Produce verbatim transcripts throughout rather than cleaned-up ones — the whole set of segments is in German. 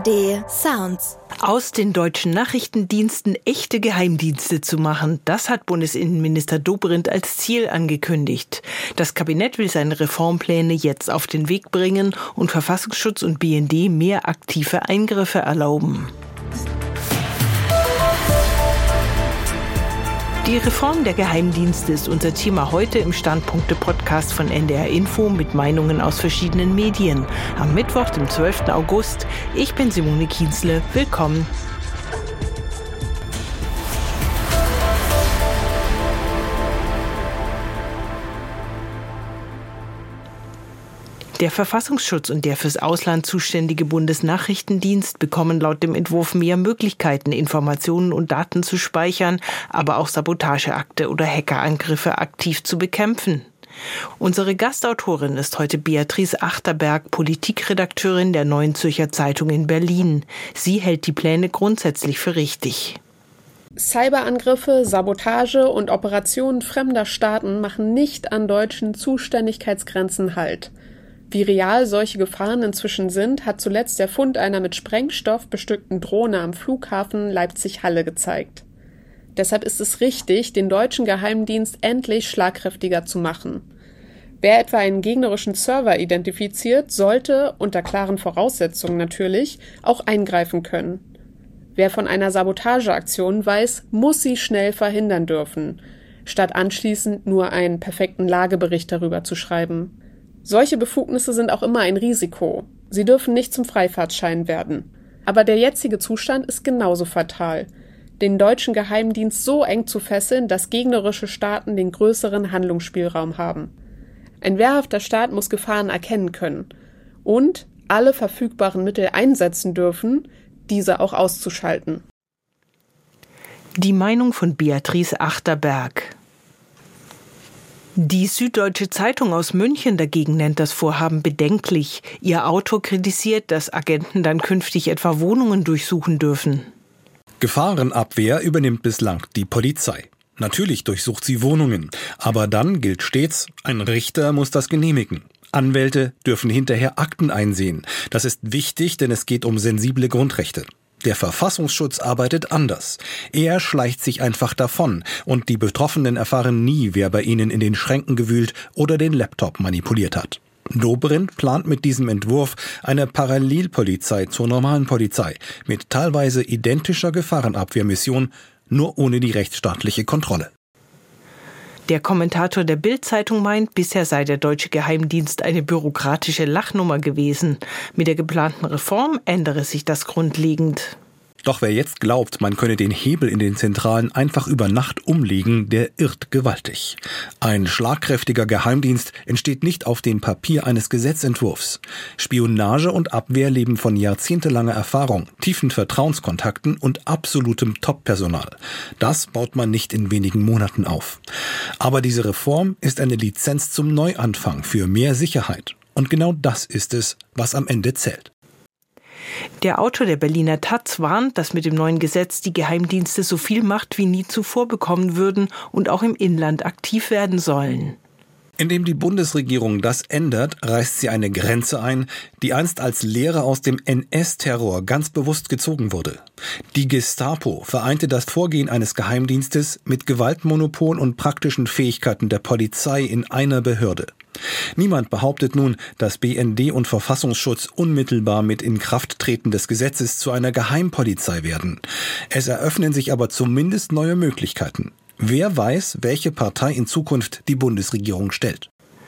D Sounds. Aus den deutschen Nachrichtendiensten echte Geheimdienste zu machen, das hat Bundesinnenminister Dobrindt als Ziel angekündigt. Das Kabinett will seine Reformpläne jetzt auf den Weg bringen und Verfassungsschutz und B N D mehr aktive Eingriffe erlauben. Die Reform der Geheimdienste ist unser Thema heute im Standpunkte-Podcast von N D R Info mit Meinungen aus verschiedenen Medien. Am Mittwoch, dem zwölften August. Ich bin Simone Kienzle. Willkommen. Der Verfassungsschutz und der fürs Ausland zuständige Bundesnachrichtendienst bekommen laut dem Entwurf mehr Möglichkeiten, Informationen und Daten zu speichern, aber auch Sabotageakte oder Hackerangriffe aktiv zu bekämpfen. Unsere Gastautorin ist heute Beatrice Achterberg, Politikredakteurin der Neuen Zürcher Zeitung in Berlin. Sie hält die Pläne grundsätzlich für richtig. Cyberangriffe, Sabotage und Operationen fremder Staaten machen nicht an deutschen Zuständigkeitsgrenzen Halt. Wie real solche Gefahren inzwischen sind, hat zuletzt der Fund einer mit Sprengstoff bestückten Drohne am Flughafen Leipzig-Halle gezeigt. Deshalb ist es richtig, den deutschen Geheimdienst endlich schlagkräftiger zu machen. Wer etwa einen gegnerischen Server identifiziert, sollte, unter klaren Voraussetzungen natürlich, auch eingreifen können. Wer von einer Sabotageaktion weiß, muss sie schnell verhindern dürfen, statt anschließend nur einen perfekten Lagebericht darüber zu schreiben. Solche Befugnisse sind auch immer ein Risiko. Sie dürfen nicht zum Freifahrtschein werden. Aber der jetzige Zustand ist genauso fatal. Den deutschen Geheimdienst so eng zu fesseln, dass gegnerische Staaten den größeren Handlungsspielraum haben. Ein wehrhafter Staat muss Gefahren erkennen können und alle verfügbaren Mittel einsetzen dürfen, diese auch auszuschalten. Die Meinung von Beatrice Achterberg. Die Süddeutsche Zeitung aus München dagegen nennt das Vorhaben bedenklich. Ihr Autor kritisiert, dass Agenten dann künftig etwa Wohnungen durchsuchen dürfen. Gefahrenabwehr übernimmt bislang die Polizei. Natürlich durchsucht sie Wohnungen, aber dann gilt stets, ein Richter muss das genehmigen. Anwälte dürfen hinterher Akten einsehen. Das ist wichtig, denn es geht um sensible Grundrechte. Der Verfassungsschutz arbeitet anders. Er schleicht sich einfach davon und die Betroffenen erfahren nie, wer bei ihnen in den Schränken gewühlt oder den Laptop manipuliert hat. Dobrindt plant mit diesem Entwurf eine Parallelpolizei zur normalen Polizei mit teilweise identischer Gefahrenabwehrmission, nur ohne die rechtsstaatliche Kontrolle. Der Kommentator der Bild-Zeitung meint, bisher sei der deutsche Geheimdienst eine bürokratische Lachnummer gewesen. Mit der geplanten Reform ändere sich das grundlegend. Doch wer jetzt glaubt, man könne den Hebel in den Zentralen einfach über Nacht umlegen, der irrt gewaltig. Ein schlagkräftiger Geheimdienst entsteht nicht auf dem Papier eines Gesetzentwurfs. Spionage und Abwehr leben von jahrzehntelanger Erfahrung, tiefen Vertrauenskontakten und absolutem Top-Personal. Das baut man nicht in wenigen Monaten auf. Aber diese Reform ist eine Lizenz zum Neuanfang für mehr Sicherheit. Und genau das ist es, was am Ende zählt. Der Autor der Berliner Taz warnt, dass mit dem neuen Gesetz die Geheimdienste so viel Macht wie nie zuvor bekommen würden und auch im Inland aktiv werden sollen. Indem die Bundesregierung das ändert, reißt sie eine Grenze ein, die einst als Lehre aus dem N S-Terror ganz bewusst gezogen wurde. Die Gestapo vereinte das Vorgehen eines Geheimdienstes mit Gewaltmonopol und praktischen Fähigkeiten der Polizei in einer Behörde. Niemand behauptet nun, dass B N D und Verfassungsschutz unmittelbar mit Inkrafttreten des Gesetzes zu einer Geheimpolizei werden. Es eröffnen sich aber zumindest neue Möglichkeiten. Wer weiß, welche Partei in Zukunft die Bundesregierung stellt?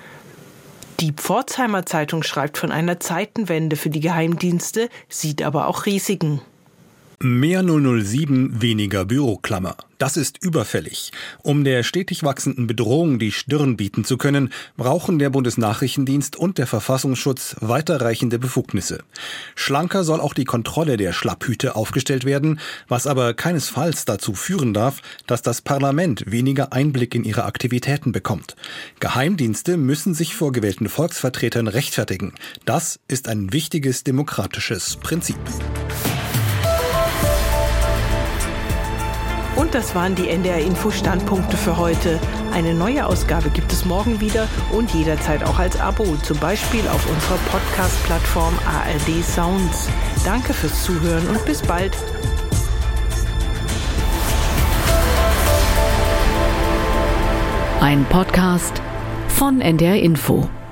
Die Pforzheimer Zeitung schreibt von einer Zeitenwende für die Geheimdienste, sieht aber auch Risiken. Mehr null null sieben, weniger Büroklammer. Das ist überfällig. Um der stetig wachsenden Bedrohung die Stirn bieten zu können, brauchen der Bundesnachrichtendienst und der Verfassungsschutz weiterreichende Befugnisse. Schlanker soll auch die Kontrolle der Schlapphüte aufgestellt werden, was aber keinesfalls dazu führen darf, dass das Parlament weniger Einblick in ihre Aktivitäten bekommt. Geheimdienste müssen sich vor gewählten Volksvertretern rechtfertigen. Das ist ein wichtiges demokratisches Prinzip. Und das waren die N D R Info Standpunkte für heute. Eine neue Ausgabe gibt es morgen wieder und jederzeit auch als Abo, zum Beispiel auf unserer Podcast-Plattform A R D Sounds. Danke fürs Zuhören und bis bald. Ein Podcast von N D R Info.